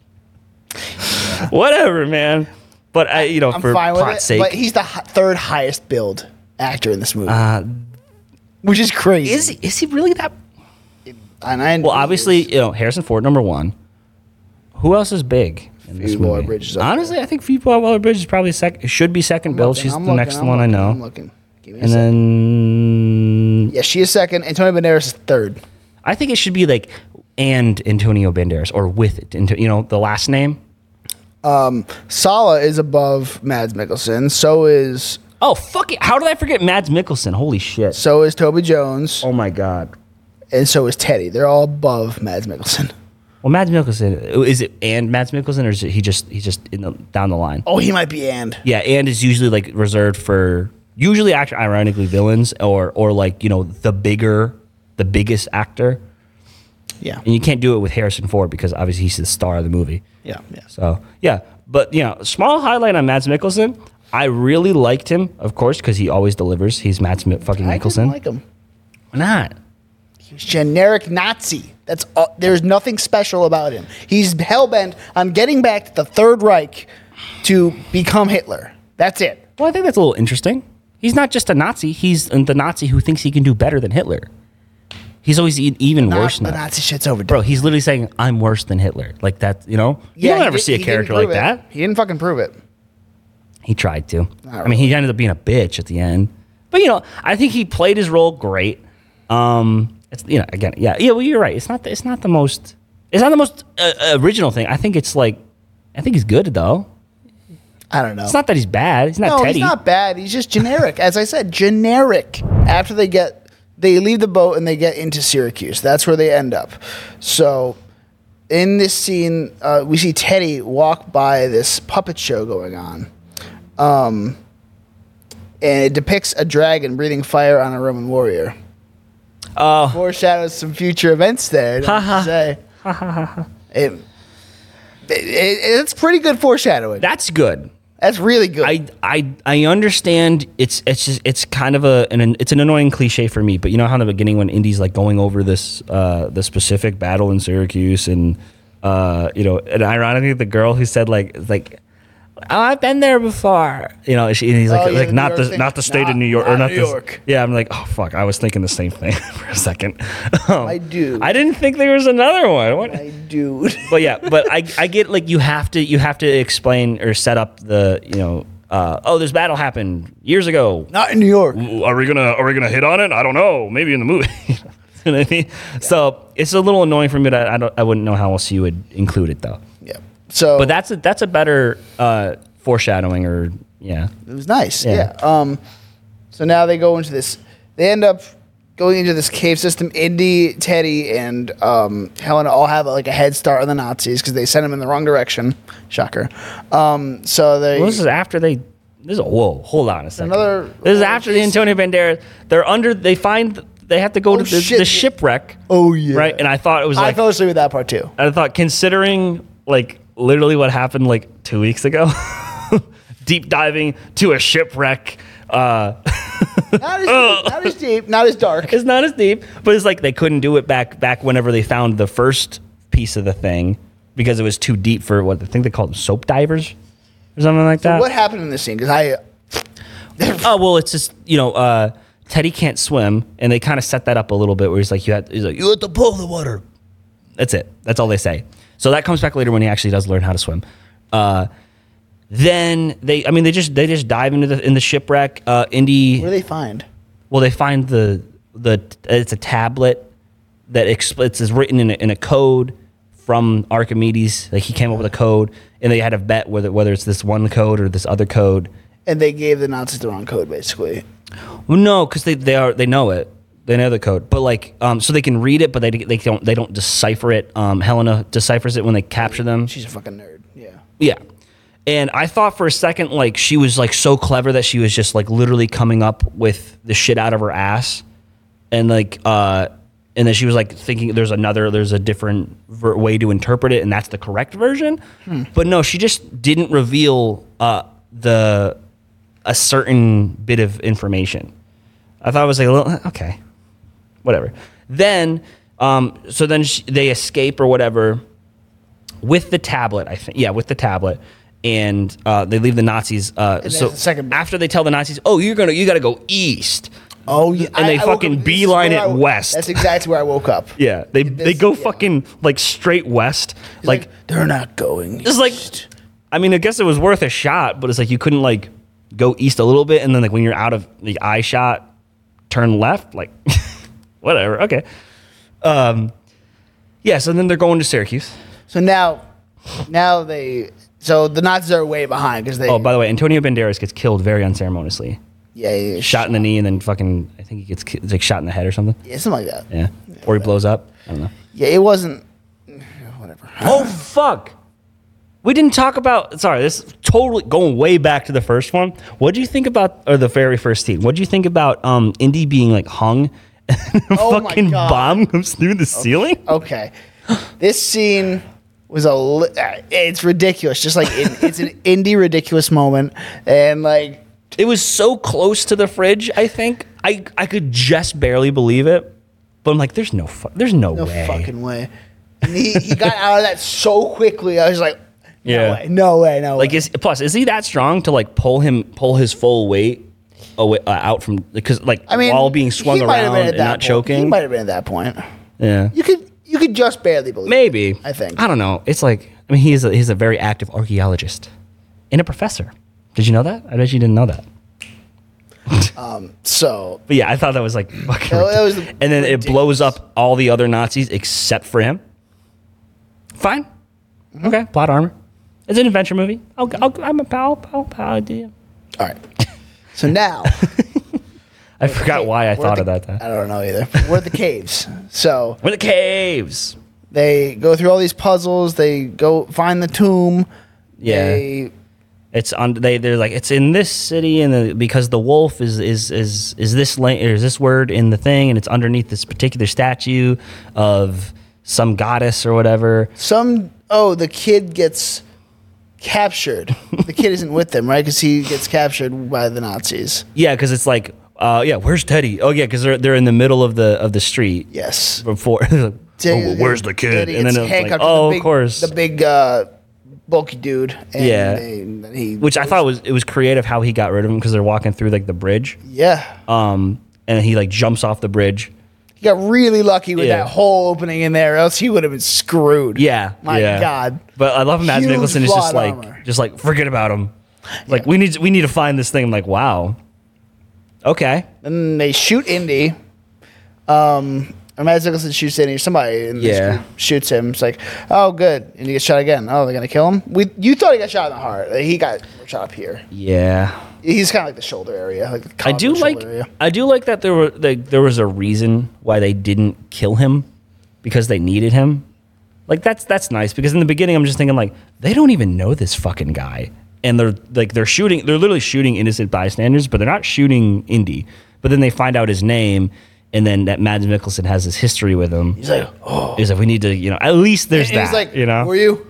years." Whatever, man. But I, you know, I'm for fine with plot's it. sake, But he's the hi- third highest billed actor in this movie, uh, which is crazy. is he, is he really that? And I Well, obviously, you know, Harrison Ford, number one. Who else is big in this Phoebe movie? Waller-Bridge is up Honestly, I think Phoebe Waller-Bridge is probably second. Should be second billed. looking, She's I'm the looking, next I'm one looking, I know. I'm looking. Give me a And second. then Yeah, she is second. Antonio Banderas is third. I think it should be like and Antonio Banderas or with it. Into, you know, the last name. Sala is above Mads Mikkelsen. So is Oh fuck it! How did I forget Mads Mikkelsen? Holy shit! so is Toby Jones, Oh my god. and so is Teddy. They're all above Mads Mikkelsen. Well, Mads Mikkelsen is it and Mads Mikkelsen or is it he just he's just in the, down the line? Oh, he might be and. Yeah, and is usually like reserved for usually actually ironically villains or or like you know the bigger the biggest actor. Yeah. And you can't do it with Harrison Ford because obviously he's the star of the movie. Yeah. Yeah. So yeah, but you know, small highlight on Mads Mikkelsen. I really liked him, of course, because he always delivers. He's Mads Mi- fucking I Mikkelsen. didn't like him. Why not? He's generic Nazi. That's all, there's nothing special about him. He's hell bent on getting back to the Third Reich to become Hitler. That's it. Well, I think that's a little interesting. He's not just a Nazi. He's the Nazi who thinks he can do better than Hitler. He's always e- even Not, worse than the that. Nazi shit's overdone. Bro, he's literally saying, I'm worse than Hitler. Like that, you know? You Yeah, don't he ever did- see a he didn't character like prove it. that. He didn't fucking prove it. He tried to. Not I mean, he ended up being a bitch at the end. But, you know, I think he played his role great. Um, it's, you know, again, yeah, yeah, well, you're right. It's not, the, it's not the most, it's not the most uh, original thing. I think it's like, I think he's good, though. I don't know. It's not that he's bad. He's not no, Teddy. he's not bad. He's just generic. As I said, generic. After they get, they leave the boat and they get into Syracuse. That's where they end up. So, in this scene, uh, we see Teddy walk by this puppet show going on, um, and it depicts a dragon breathing fire on a Roman warrior. Oh, Foreshadows some future events there. Don't Ha, you say? it, it, it, it's pretty good foreshadowing. that's good. That's really good. I, I I understand it's it's just it's kind of a an it's an annoying cliche for me, but you know how in the beginning when Indy's like going over this uh the specific battle in Syracuse and uh you know and ironically the girl who said like like oh, I've been there before, you know, she, and he's like Oh, yeah, like the not New the York thing. not the state Not- of New York not or not New this- York. yeah, I'm like oh fuck, I was thinking the same thing for a second. Um, I do. I didn't think there was another one. What? I do. But yeah, but I I get like you have to you have to explain or set up the you know uh, oh this battle happened years ago. Not in New York. Are we gonna are we gonna hit on it? I don't know. Maybe in the movie. You know what I mean? So it's a little annoying for me that I don't I wouldn't know how else you would include it though. Yeah. So, But that's a that's a better uh, foreshadowing or yeah. it was nice. Yeah. Yeah. Um. So now they go into this they end up going into this cave system. Indy, Teddy, and um, Helena all have like a head start on the Nazis because they sent them in the wrong direction. Shocker. Um, so they. Well, this is after they. This is whoa. Hold on a second. Another- This is oh, after the jeez. Antonio Banderas. They're under. They find. They have to go Oh, to the, shit, the yeah. shipwreck. Oh, yeah. Right. And I thought it was I like. fell asleep with that part too. I thought considering like literally what happened like two weeks ago, deep diving to a shipwreck. Uh, Not as, deep, not as deep, not as dark. It's not as deep, but it's like they couldn't do it back back whenever they found the first piece of the thing because it was too deep for what I think they called them soap divers or something like that. What happened in this scene? Because I. Oh well, it's just you know uh, Teddy can't swim, and they kind of set that up a little bit where he's like you had he's like you have to pull the water. That's it. That's all they say. So that comes back later when he actually does learn how to swim. Uh, then they, I mean, they just they just dive into the in the shipwreck. Uh, Indy. What do they find? Well, they find the the it's a tablet that explains is written in a, in a code from Archimedes. Like he came up with a code, and they had a bet whether whether it's this one code or this other code. And they gave the Nazis the wrong code, basically. Well, no, because they they are they know it. They know the code, but like um, so they can read it, but they they don't they don't decipher it. Um, Helena deciphers it when they capture them. She's a fucking nerd. Yeah. Yeah. And I thought for a second, like, she was, like, so clever that she was just, like, literally coming up with the shit out of her ass. And, like, uh, and then she was, like, thinking there's another, there's a different ver- way to interpret it, and that's the correct version. Hmm. But no, she just didn't reveal uh, the, a certain bit of information. I thought it was, like, a little, okay, whatever. Then, um, so then she, they escape or whatever with the tablet, I think. Yeah, with the tablet. And uh, they leave the Nazis. Uh, And so there's a second- after they tell the Nazis, "Oh, you're gonna, you got to go east," Oh, yeah. and they I- I woke fucking up- this is beeline where it I- west. That's exactly where I woke up. yeah, they they go yeah. fucking like straight west. Like, Like, they're not going. it's like, I mean, I guess it was worth a shot, but it's like you couldn't like go east a little bit, and then like when you're out of the eye shot, turn left. Like, whatever. Okay. Um, yeah. So then they're going to Syracuse. So now, now they. So the Nazis are way behind because they. Oh, by the way, Antonio Banderas gets killed very unceremoniously. yeah, yeah, yeah, Shot in the knee, and then fucking, I think he gets ki- it's like shot in the head or something. yeah, something like that. Yeah. Or he blows up. I don't know. Yeah, it wasn't. Whatever. Oh, fuck. We didn't talk about, sorry, this is totally going way back to the first one. What do you think about, or the very first scene? What do you think about um, Indy being like hung and a Oh my fucking God. bomb comes through the ceiling? Okay, this scene was a. Li- uh, it's ridiculous. Just like in, it's an indie ridiculous moment, and like It was so close to the fridge, I think. I, I could just barely believe it. But I'm like, there's no, fu- there's no, no way. fucking way. And he, he got out of that so quickly. I was like, no Yeah. way, no way, no Like, way. is plus is he that strong to like pull him pull his full weight away, uh, out from because like I mean, while being swung he might have around been at and that not point. He choking? might have been at that point. Yeah, You could you could just barely believe. maybe. it, I think. I don't know. It's like I mean he's a, he's a very active archaeologist and a professor. Did you know that? I bet you didn't know that. So But yeah, I thought that was like fucking. That- that was ridiculous. And then it blows up all the other Nazis except for him. Fine. Mm-hmm. Okay. Plot armor. It's an adventure movie. I'll, I'll, I'm a pal, pal, pal. Deal. all right. So now I forgot why I we're thought at of the- that. Time. I don't know either. We're at the caves. So We're in the caves. they go through all these puzzles. They go find the tomb. Yeah. They, It's on. They they're like it's in this city, and the, because the wolf is is is is this la- or is this word in the thing, and it's underneath this particular statue of some goddess or whatever. some oh the kid gets captured. The kid isn't with them, right? Because he gets captured by the Nazis. Yeah, because it's like, uh, yeah, where's Teddy? Oh yeah, because they're they're in the middle of the of the street Yes. before. oh, well, where's the kid? Teddy And then gets it's like, handcuffed to oh, the big, of course. the big uh, bulky dude. And Yeah. they, and he, Which I thought was it was creative how he got rid of him because they're walking through like the bridge, yeah. um, and he like jumps off the bridge. He got really lucky with Yeah. that hole opening in there, or else he would have been screwed. Yeah, My yeah. God. But I love him. Mads Huge Mikkelsen is just plot like, armor. just like forget about him. Like we need, we need to find this thing. I'm like, wow, okay. And they shoot Indy. Um, Or Mads Mikkelsen shoots Indy. Somebody in this Yeah. group shoots him. It's like, oh, good. And he gets shot again. Oh, they're going to kill him? We, you thought he got shot in the heart. He got shot up here. Yeah. He's kind of like the shoulder area. Like the I collar, do shoulder like area. I do like that there were like there was a reason why they didn't kill him because they needed him. Like that's that's nice because in the beginning I'm just thinking like they don't even know this fucking guy and they're like they're shooting they're literally shooting innocent bystanders but they're not shooting Indy. But then they find out his name and then that Mads Mikkelsen has his history with him. He's like, oh. He's like we need to you know at least there's And that he's like, you know. were you?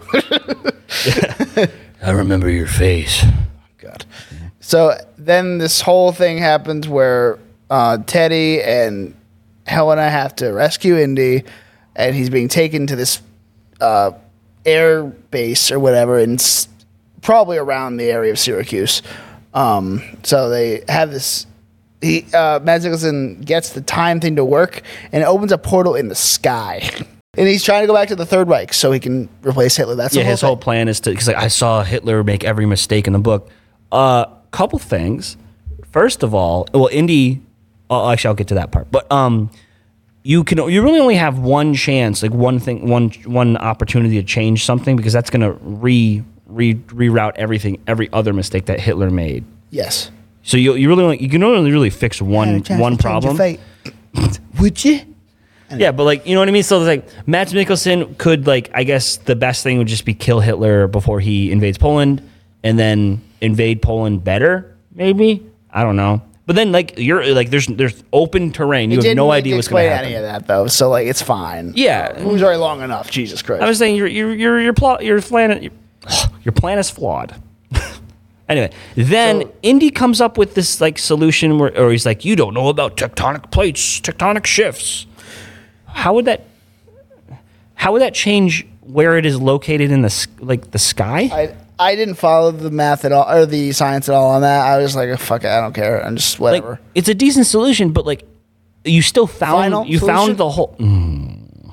I remember your face. God. So then this whole thing happens where uh, Teddy and Helena have to rescue Indy, and he's being taken to this uh, air base or whatever, and s- probably around the area of Syracuse. Um, so they have this. He uh, Mads Mikkelsen gets the time thing to work, and it opens a portal in the sky. And he's trying to go back to the Third Reich so he can replace Hitler. That's Yeah, the whole his thing. whole plan is to because like, I saw Hitler make every mistake in the book. Uh, couple things. First of all, well, Indy. Oh, actually, I'll get to that part. But um, you can you really only have one chance, like one thing, one one opportunity to change something because that's gonna re re reroute everything, every other mistake that Hitler made. Yes. So you you really only, you can only really fix one one problem. Would you? Yeah, but like you know what I mean. So like Mads Mikkelsen could like I guess the best thing would just be kill Hitler before he invades Poland, and then invade Poland better. Maybe I don't know. But then like you're like there's there's open terrain. You It have didn't no really idea what's going to explain happen. any of that though, so like it's fine. Yeah. it was already long enough. Jesus Christ. I was saying your your your your plot your plan your, your plan is flawed. Anyway, then So- Indy comes up with this like solution where or he's like you don't know about tectonic plates, tectonic shifts. How would that how would that change where it is located in the s- like the sky? I I didn't follow the math at all or the science at all on that. I was like, oh, fuck it, I don't care. I'm just Like whatever. it's a decent solution, but like you still found Final you solution? found the hole. Mm.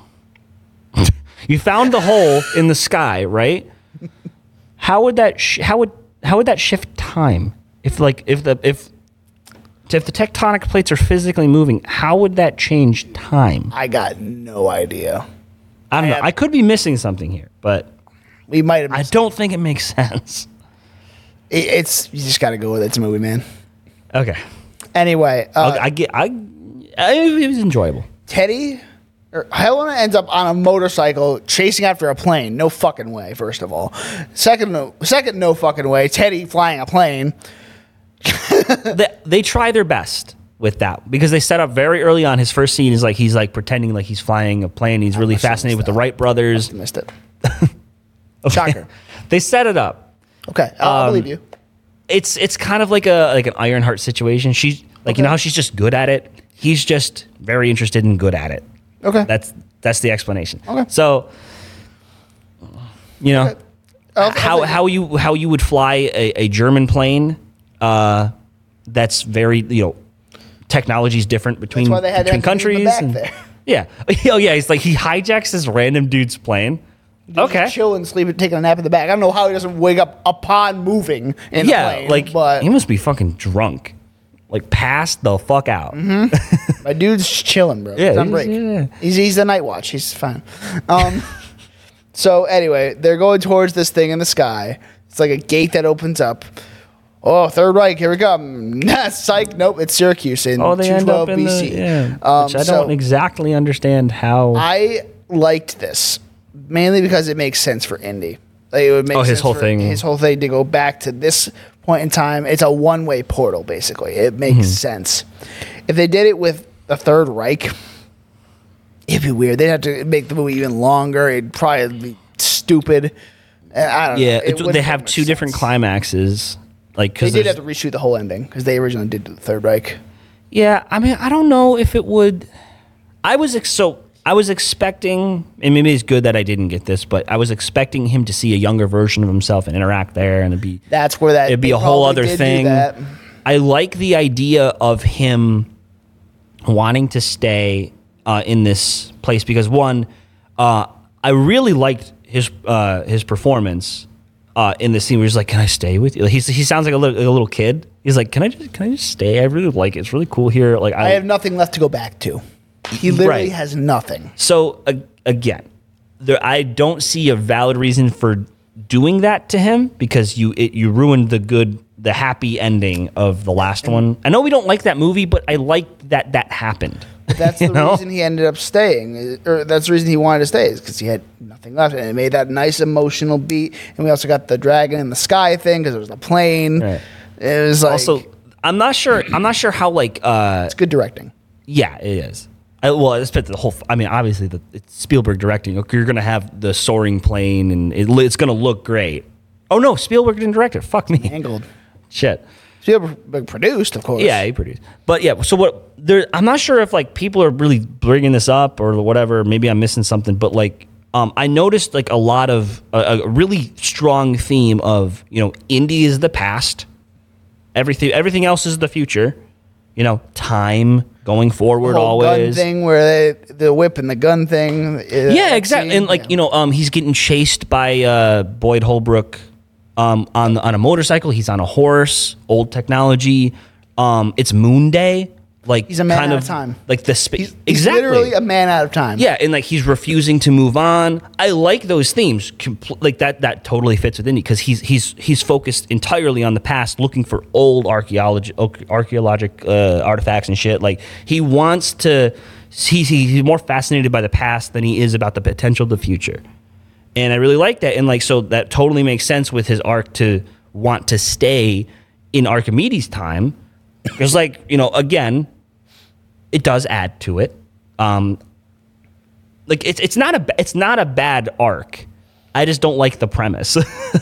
You found the hole in the sky, right? How would that sh- how would how would that shift time if like if the if if the tectonic plates are physically moving? How would that change time? I got no idea. I don't I know. have- I could be missing something here, but We might have. I don't think it makes sense. It, it's you just got to go with it. It's a movie, man. Okay, Anyway, uh, I get I, I it was enjoyable. Teddy or Helena ends up on a motorcycle chasing after a plane. No fucking way. First of all, second, no, second, no fucking way. Teddy flying a plane. they, they try their best with that because they set up very early on. His first scene is like he's like pretending like he's flying a plane. He's really must have fascinated with missed the Wright brothers. Missed it. Shocker. They set it up. Okay, I'll, I'll Um, believe you. It's it's kind of like a like an Ironheart situation. She's like you know how she's just good at it. He's just very interested and good at it. Okay, That's that's the explanation. Okay. So you know Okay. I'll- I'll how believe you. how you how you would fly a, a German plane uh, that's very you know technology's different between why they had to between have people in the countries. back and- there. Yeah. Oh yeah. He's like he hijacks this random dude's plane. Okay. Just chill and sleep and taking a nap in the back. I don't know how he doesn't wake up upon moving in the Yeah. plane. Like but he must be fucking drunk. Like passed the fuck out. my dude's chilling, bro. Yeah, he's on he's- break. yeah. He's he's the night watch. He's fine. Um, so anyway, they're going towards this thing in the sky. It's like a gate that opens up. Oh, Third Reich, here we come. Nah, psych. Nope, it's Syracuse in Oh, they end up two twelve in B the C. yeah. Um, which I so don't exactly understand how. I liked this mainly because it makes sense for Indy. Like, it would make Oh, his sense whole for thing. His whole thing to go back to this point in time. It's a one-way portal, basically. It makes Mm-hmm. sense. If they did it with the Third Reich, it'd be weird. They'd have to make the movie even longer. It'd probably be stupid. Uh, I don't yeah, know. It it's, wouldn't they make have much two different sense. climaxes. Like They because did have to reshoot the whole ending because they originally did the Third Reich. yeah, I mean, I don't know if it would. I was ex- so I was expecting, and maybe it's good that I didn't get this, but I was expecting him to see a younger version of himself and interact there, and it'd be That's where that it'd be they a whole probably other did do thing. that. I like the idea of him wanting to stay uh, in this place because one, uh, I really liked his uh, his performance uh, in the scene where he's like, "Can I stay with you?" He's, he sounds like a little, like a little kid. He's like, "Can I just can I just stay? I really like it. It's really cool here." Like I have nothing left to go back to. He literally Right. has nothing. So uh, again, there, I don't see a valid reason for doing that to him because you it, you ruined the good, the happy ending of the last one. I know we don't like that movie, but I like that that happened. That's You the know? reason he ended up staying, or that's the reason he wanted to stay, is because he had nothing left, and it made that nice emotional beat. And we also got the dragon in the sky thing because it was the plane. Right. It was like Also, I'm not sure. I'm not sure how like. Uh, it's good directing. yeah, it is. I, well, it's the whole. I mean, obviously, the it's Spielberg directing. You're gonna have the soaring plane, and it, it's gonna look great. Oh no, Spielberg didn't direct it. Fuck me. Angled. Shit. Spielberg produced, of course. Yeah, he produced. But yeah, so what? There, I'm not sure if like people are really bringing this up or whatever. Maybe I'm missing something. But like, um, I noticed like a lot of a, a really strong theme of you know, Indy is the past, everything, everything else is the future. You know, time going forward The whole always. gun thing where they, the whip and the gun thing. uh, Yeah, exactly. scene, And like yeah. you know, um, he's getting chased by uh, Boyd Holbrook, um, on on a motorcycle. He's on a horse. Old technology. Um, it's Moon Day. Like He's a man kind out of of time. Like the space. He's, he's Exactly. literally a man out of time. Yeah, and like he's refusing to move on. I like those themes. Compl- like that. That totally fits within it because he's he's he's focused entirely on the past, looking for old archaeology, archaeologic uh, artifacts and shit. Like he wants to. He's he's more fascinated by the past than he is about the potential of the future, and I really like that. And like so, that totally makes sense with his arc to want to stay in Archimedes' time. Because like you know, again, it does add to it. Um, like it's it's not a it's not a bad arc. I just don't like the premise.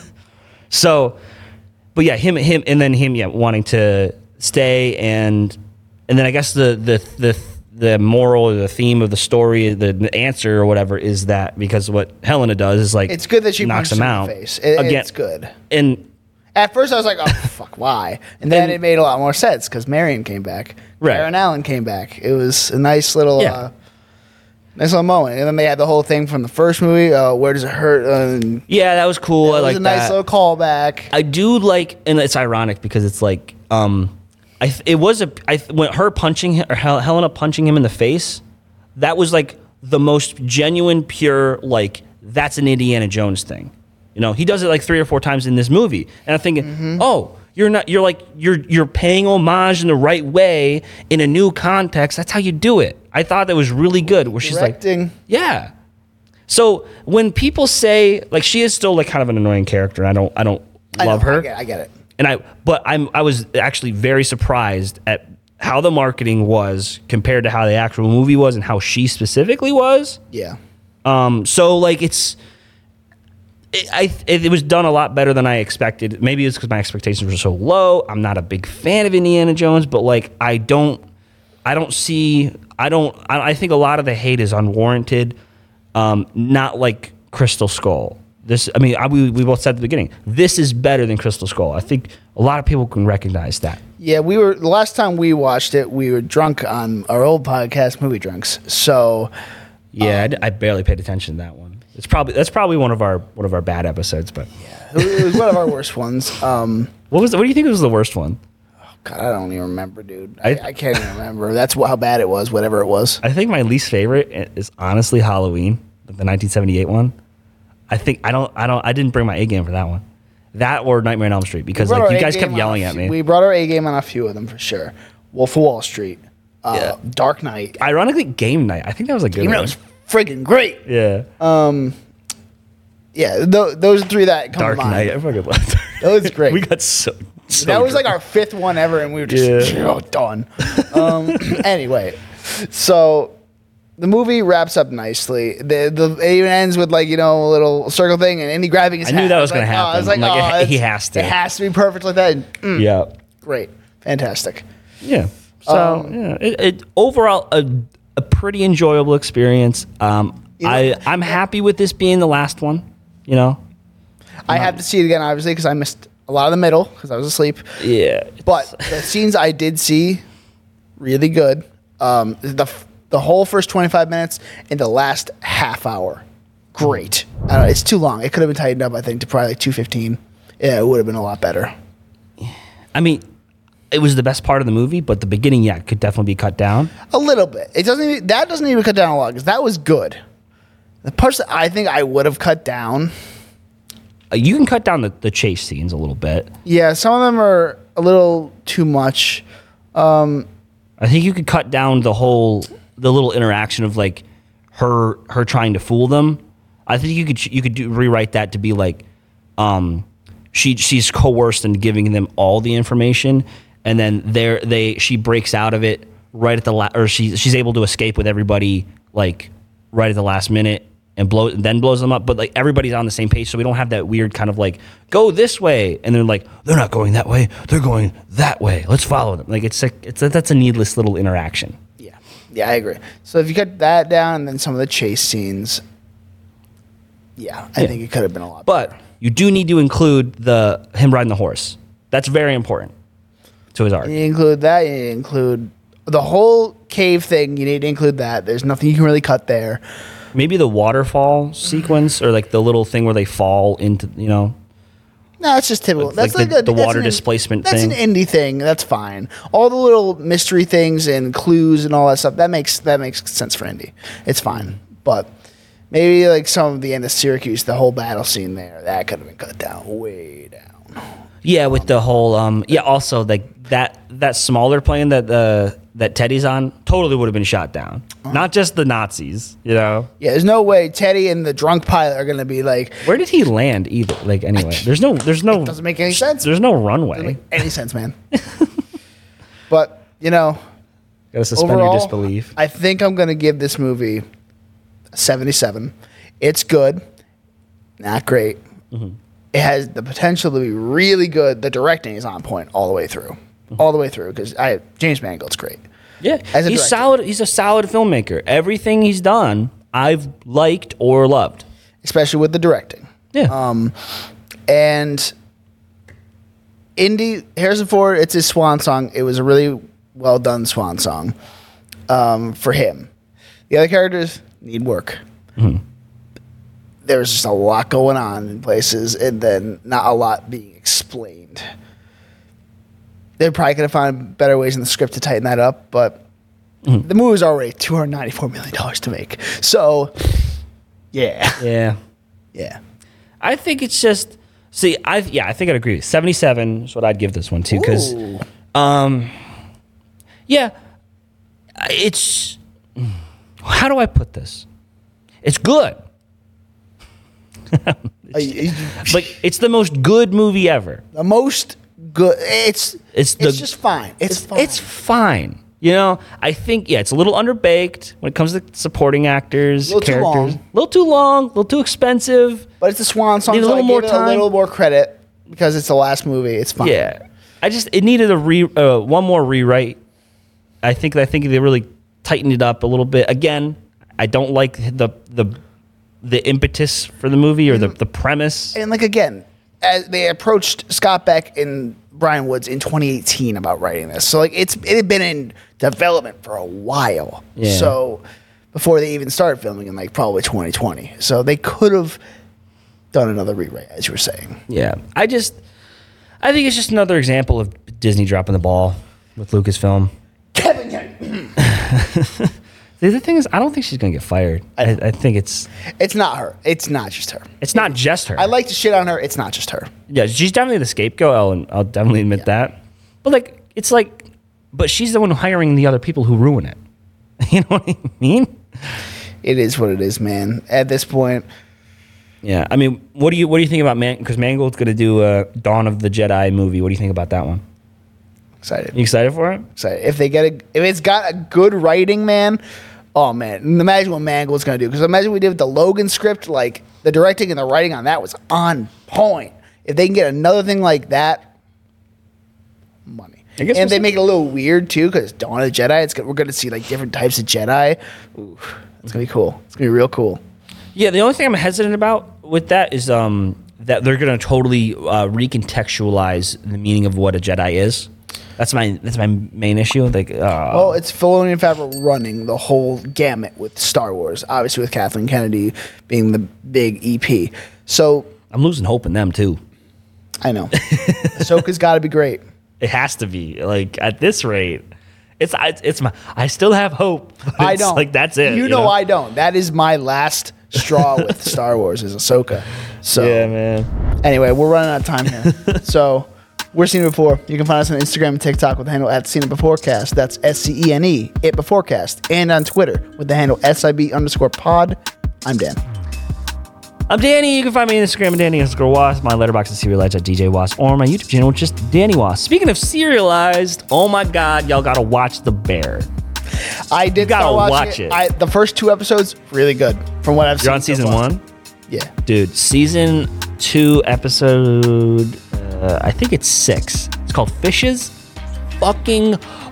So, but yeah, him him and then him yeah wanting to stay and and then I guess the the the the moral or the theme of the story, the, the answer or whatever is that because what Helena does is like It's good that she knocks punched him him out in the face. It, again. It's good. And At first, I was like, "Oh fuck, why?" And then Then- it made a lot more sense because Marion came back. Right. Aaron Allen came back. It was a nice little, Yeah. uh, nice little moment. And then they had the whole thing from the first movie. Uh, Where does it hurt? Uh, and yeah, that was cool. I it was like a nice that. little callback. I do like, and it's ironic because it's like, um, I th- it was a I th- when her punching him, or Hel- Helena punching him in the face, that was like the most genuine, pure, like that's an Indiana Jones thing. You know, he does it like three or four times in this movie, and I'm thinking, Mm-hmm. oh, you're not, you're like you're you're paying homage in the right way in a new context. That's how you do it. I thought that was really good. Where she's like, Directing. yeah. So when people say like she is still like kind of an annoying character, I don't I don't I know, love her. I get, I get it. And I, but I'm, I was actually very surprised at how the marketing was compared to how the actual movie was and how she specifically was. Yeah. Um, so like it's, it, I, it, it was done a lot better than I expected. Maybe it's because my expectations were so low. I'm not a big fan of Indiana Jones, but like I don't, I don't see, I don't, I, I think a lot of the hate is unwarranted. Um, not like Crystal Skull. This, I mean, I, we, we both said at the beginning, this is better than Crystal Skull. I think a lot of people can recognize that. Yeah, we were the last time we watched it, we were drunk on our old podcast, Movie Drunks. So Yeah, I d- I, barely paid attention to that one. It's probably that's probably one of our one of our bad episodes. But it was one of our worst ones. Um, what was the, what do you think was the worst one? God, I don't even remember, dude. I, I- I can't even remember. That's wh- how bad it was, whatever it was. I think my least favorite i- is honestly Halloween, the nineteen seventy-eight one. I think I don't I don't I didn't bring my A game for that one. That or Nightmare on Elm Street because We brought like our you guys A-game kept on yelling a at few- me. We brought our A game on a few of them for sure. Wolf of Wall Street, uh, Yeah. Dark Knight. Ironically, Game Night. I think that was a good Game Night one. was friggin' great. Yeah. Yeah, th- those are three that come Dark to mind. Knight. I fucking loved That was great. we got so, so that was like drunk. our fifth one ever, and we were just Yeah. oh, done. Um, anyway, so the movie wraps up nicely. The, the it even ends with like you know a little circle thing, and Andy grabbing his I knew hat. that was like, gonna oh, I was happen. like, I'm like, oh, it- he it's- has to. It has to be perfect like that. And, mm, Yeah. great, fantastic. Yeah. So Um, yeah, it, it overall a, a pretty enjoyable experience. Um, You know- I I'm happy with this being the last one. You know. I have to see it again, obviously, because I missed a lot of the middle because I was asleep. Yeah. But the scenes I did see, really good. Um, the the whole first twenty-five minutes and the last half hour, great. I don't know, it's too long. It could have been tightened up, I think, to probably like two fifteen. Yeah, it would have been a lot better. I mean, it was the best part of the movie, but the beginning, yeah, could definitely be cut down. A little bit. It doesn't. Even, that doesn't even cut down a lot because that was good. The parts that I think I would have cut down. Uh, you can cut down the, the chase scenes a little bit. Yeah, some of them are a little too much. Um, I think you could cut down the whole the little interaction of like her her trying to fool them. I think you could you could do, rewrite that to be like, um, she she's coerced into giving them all the information, and then there they she breaks out of it right at the la- or she she's able to escape with everybody like right at the last minute. And blow, then blows them up, but like everybody's on the same page, so we don't have that weird kind of like go this way, and they're like they're not going that way, they're going that way. Let's follow them. Like it's a, it's a, that's a needless little interaction. Yeah, yeah, I agree. So if you cut that down, and then some of the chase scenes, yeah, I Yeah. think it could have been a lot. But you do need to include the him riding the horse. That's very important to his arc. You include that. You include the whole cave thing. You need to include that. There's nothing you can really cut there. Maybe the waterfall sequence or like the little thing where they fall into, you know. No, it's just typical. Like- That's like like, the- a, the that's water an- displacement That's thing. an indie thing. That's fine. All the little mystery things and clues and all that stuff. That makes that makes sense for indie. It's fine. But maybe like some of the end of Syracuse, the whole battle scene there, that could have been cut down way down. Yeah, with the whole um yeah, also like that that smaller plane that uh that Teddy's on totally would have been shot down. Not just the Nazis, you know. Yeah, there's no way Teddy and the drunk pilot are gonna be like. Where did he land either? Like anyway, there's no there's no Doesn't make any sense. There's no runway. Doesn't make any sense, man. But you know, Gotta suspend overall, your disbelief. I think I'm gonna give this movie a seventy-seven. It's good, not great. Mm-hmm. It has the potential to be really good. The directing is on point all the way through, Mm-hmm. all the way through. Because I James Mangold's great. Yeah, As a he's director. solid. He's a solid filmmaker. Everything he's done, I've liked or loved. Especially with the directing. Yeah, Um, and Indy Harrison Ford, it's his swan song. It was a really well done swan song um, for him. The other characters need work. Mm-hmm. There's just a lot going on in places, and then not a lot being explained. They're probably going to find better ways in the script to tighten that up, but Mm-hmm. the movie was already two hundred ninety-four million dollars to make. So, yeah. yeah. Yeah. I think it's just. See, I yeah, I think I'd agree. Seventy-seven is what I'd give this one too. Because, Ooh. um, yeah, it's. How do I put this? It's good. Uh, you- Like it's the most good movie ever. The most good. It's It's it's, the- just fine. It's, It's fine. it's fine. You know, I think yeah, it's a little underbaked when it comes to supporting actors, A little too characters. long. A little too long, a little too expensive. but it's a swan song. Need a so I little give more it time. A little more credit because it's the last movie. It's fine. Yeah, I just it needed a re uh, one more rewrite. I think I think they really tightened it up a little bit. Again, I don't like the the the impetus for the movie or the, the premise. And like again, as they approached Scott Beck and Brian Woods in twenty eighteen about writing this, so like it's it had been in development for a while. Yeah. So before they even started filming in like probably twenty twenty, so they could have done another rewrite, as you were saying. Yeah, I just I think it's just another example of Disney dropping the ball with Lucasfilm. Kevin, Kevin. The other thing is, I don't think she's gonna get fired. I, I think it's It's not her. It's not just her. it's not just her. I like to shit on her. It's not just her. Yeah, she's definitely the scapegoat. I'll, I'll definitely admit that. But like, it's like, but she's the one hiring the other people who ruin it. You know what I mean? It is what it is, man. At this point, Yeah. I mean, what do you what do you think about Man? Because Mangold's gonna do a Dawn of the Jedi movie. What do you think about that one? excited. You excited for it? excited. If they get a, if it's got a good writing, man. Oh man, imagine what Mangold's gonna do. Because imagine we did with the Logan script. Like the directing and the writing on that was on point. If they can get another thing like that, money. I guess And we'll they see. make it a little weird too, because Dawn of the Jedi. It's go- we're gonna see like different types of Jedi. Ooh, it's gonna be cool. It's gonna be real cool. Yeah. The only thing I'm hesitant about with that is um that they're gonna totally uh, recontextualize the meaning of what a Jedi is. That's my that's my main issue. Like, uh, Well, it's Filoni and Favreau running the whole gamut with Star Wars, obviously with Kathleen Kennedy being the big E P. So I'm losing hope in them too. I know Ahsoka's got to be great. It has to be. Like at this rate, it's it's, it's my. I still have hope. I It's don't. Like that's it. You, you know, I don't. That is my last straw with Star Wars is Ahsoka. So Yeah, man. anyway, we're running out of time here. So we're Seen It Before. You can find us on Instagram and TikTok with the handle at Seen It Beforecast. That's S C E N E, It Beforecast. And on Twitter with the handle S I B underscore pod. I'm Dan. I'm Danny. You can find me on Instagram at Danny underscore Wasp. My letterbox is serialized at D J Wasp, or my YouTube channel, which is Danny Wasp. Speaking of serialized, oh my God, y'all gotta watch The Bear. I did gotta start watching watch it. it. I, the first two episodes, really good. From what I've seen. You're on so season far. one? Yeah. Dude, season two, episode, uh, I think it's six. It's called Fishes. Fucking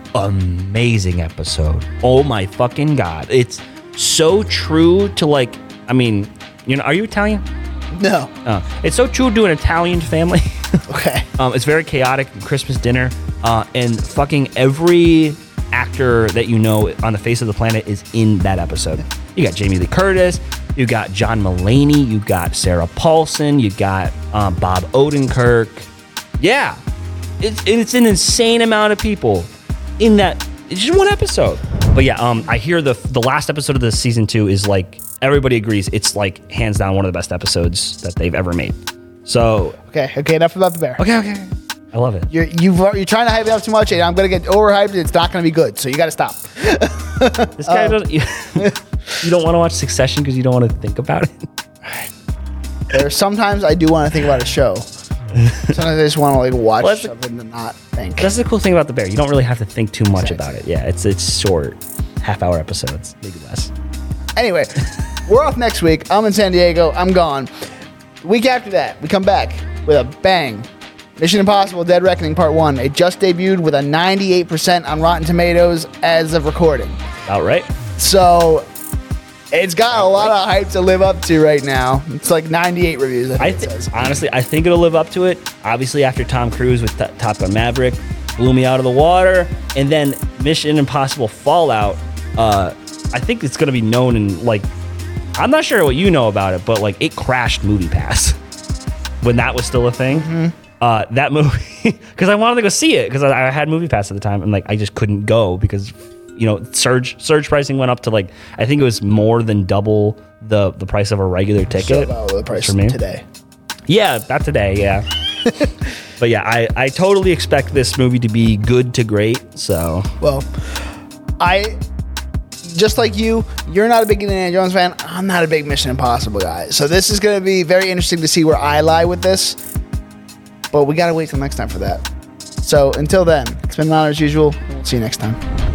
amazing episode. Oh my fucking God. It's so true to like, I mean, you know, are you Italian? No. Uh, it's so true to an Italian family. Okay. um, it's very chaotic. Christmas dinner. Uh, and fucking every actor that you know on the face of the planet is in that episode. You got Jamie Lee Curtis. You got John Mulaney. You got Sarah Paulson. You got um, Bob Odenkirk. Yeah. It's, it's an insane amount of people in that. It's just one episode. But yeah, um, I hear the the last episode of the season two is like, everybody agrees it's like hands down one of the best episodes that they've ever made. So, Okay. Okay. Enough about the bear. okay, okay. I love it. You're you've, you're trying to hype it up too much, and I'm gonna get overhyped. And it's not gonna be good. So you got to stop. This guy doesn't. You, you don't want to watch Succession because you don't want to think about it. There's sometimes I do want to think about a show. Sometimes I just want to like watch Well, that's a- something and not think. That's the cool thing about The Bear. You don't really have to think too much Exactly. about it. Yeah, it's it's short, half hour episodes, maybe less. Anyway, we're off next week. I'm in San Diego. I'm gone. Week after that, we come back with a bang. Mission Impossible: Dead Reckoning Part One. It just debuted with a ninety-eight percent on Rotten Tomatoes as of recording. All right. So it's got a lot of hype to live up to right now. It's like ninety-eight reviews. I I think it th- says. honestly, I think it'll live up to it. Obviously, after Tom Cruise with T- Top Gun Maverick blew me out of the water, and then Mission Impossible Fallout. Uh, I think it's gonna be known in like, I'm not sure what you know about it, but like it crashed MoviePass when that was still a thing. Mm-hmm. Uh, that movie, because I wanted to go see it because I, I had MoviePass at the time, and like I just couldn't go because, you know, surge surge pricing went up to like, I think it was more than double the the price of a regular So ticket about the price for me. today. Yeah, not today. Yeah, but yeah, I I totally expect this movie to be good to great. So Well, I just like you, you're not a big Indiana Jones fan. I'm not a big Mission Impossible guy. So this is going to be very interesting to see where I lie with this. But we got to wait till next time for that. So until then, it's been an honor as usual. We'll see you next time.